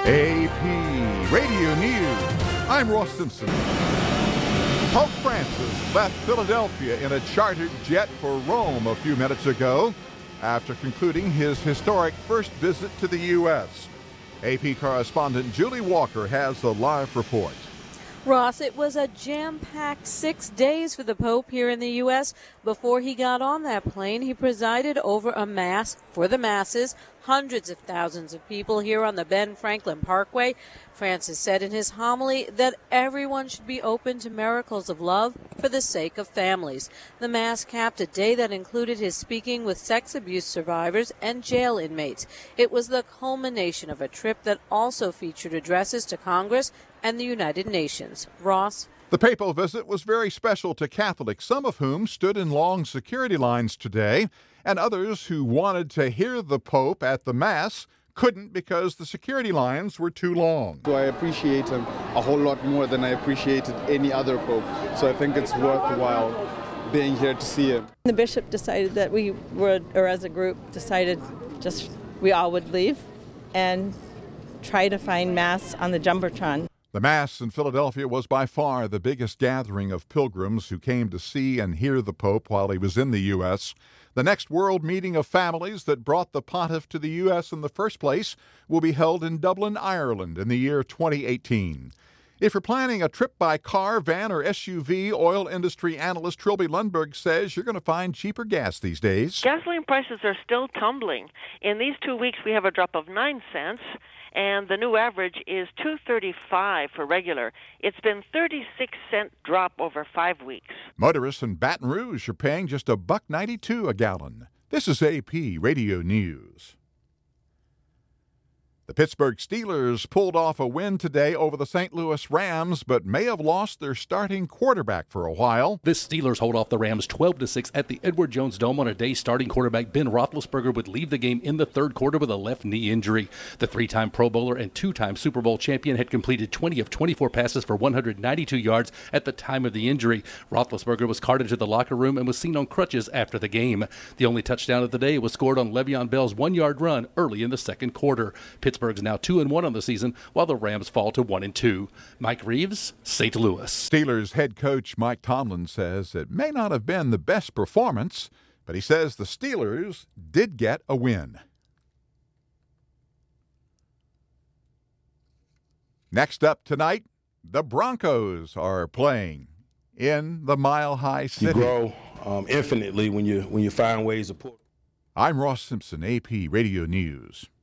AP Radio News. I'm Ross Simpson. Pope Francis left Philadelphia in a chartered jet for Rome a few minutes ago after concluding his historic first visit to the U.S. AP correspondent Julie Walker has the live report. Ross, it was a jam-packed 6 days for the Pope here in the U.S. Before he got on that plane, he presided over a mass for the masses, hundreds of thousands of people here on the Ben Franklin Parkway. Francis said in his homily that everyone should be open to miracles of love for the sake of families. The Mass capped a day that included his speaking with sex abuse survivors and jail inmates. It was the culmination of a trip that also featured addresses to Congress and the United Nations. Ross? The papal visit was very special to Catholics, some of whom stood in long security lines today, and others who wanted to hear the Pope at the Mass couldn't because the security lines were too long. So I appreciate him a whole lot more than I appreciated any other Pope. So I think it's worthwhile being here to see him. The bishop decided that we would, or as a group, decided just we all would leave and try to find Mass on the Jumbotron. The Mass in Philadelphia was by far the biggest gathering of pilgrims who came to see and hear the Pope while he was in the U.S. The next world meeting of families that brought the pontiff to the U.S. in the first place will be held in Dublin, Ireland in the year 2018. If you're planning a trip by car, van, or SUV, oil industry analyst Trilby Lundberg says you're going to find cheaper gas these days. Gasoline prices are still tumbling. In these 2 weeks, we have a drop of 9 cents. And the new average is $2.35 for regular. It's been 36-cent drop over 5 weeks. Motorists in Baton Rouge are paying just $1.92 a gallon. This is AP Radio News. The Pittsburgh Steelers pulled off a win today over the St. Louis Rams, but may have lost their starting quarterback for a while. The Steelers hold off the Rams 12-6 at the Edward Jones Dome on a day starting quarterback Ben Roethlisberger would leave the game in the third quarter with a left knee injury. The three-time Pro Bowler and two-time Super Bowl champion had completed 20 of 24 passes for 192 yards at the time of the injury. Roethlisberger was carted to the locker room and was seen on crutches after the game. The only touchdown of the day was scored on Le'Veon Bell's one-yard run early in the second quarter. Pittsburgh's now 2-1 on the season, while the Rams fall to 1-2. Mike Reeves, St. Louis. Steelers head coach Mike Tomlin says it may not have been the best performance, but he says the Steelers did get a win. Next up tonight, the Broncos are playing in the Mile High City. You grow infinitely when you find ways to put. I'm Ross Simpson, AP Radio News.